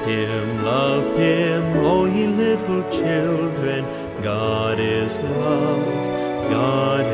Him, O ye little children. God is love, God